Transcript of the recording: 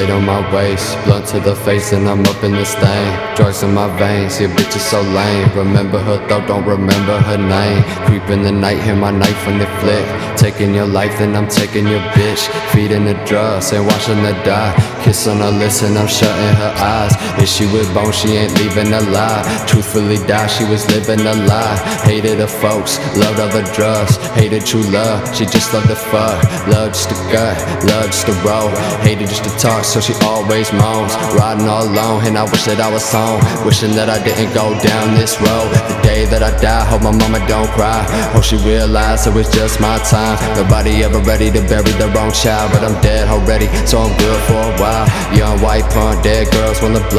weight on my waist, blunt to the face and I'm up in this thing. Drugs in my veins, yeah, bitch is so lame. Remember her though, don't remember her name. Creep in the night, hear my knife when they flick. Taking your life, then I'm taking your bitch. Feeding the drugs and watching her die. Kiss on her lips and I'm shutting her eyes. If she with bone, she ain't leaving alive. Truthfully die, she was living a lie. Hated her folks, loved other drugs. Hated true love, she just loved to fuck. Love just to gut, love just to roll. Hated just to talk, so she always moans. Riding all alone, and I wish that I was home. Wishing that I didn't go down this road. The day that I die, hope my mama don't cry. Hope she realized it was just my time. Nobody ever ready to bury their own child, but I'm dead already, so I'm good for a while. Young white punk, dead girls wanna blow.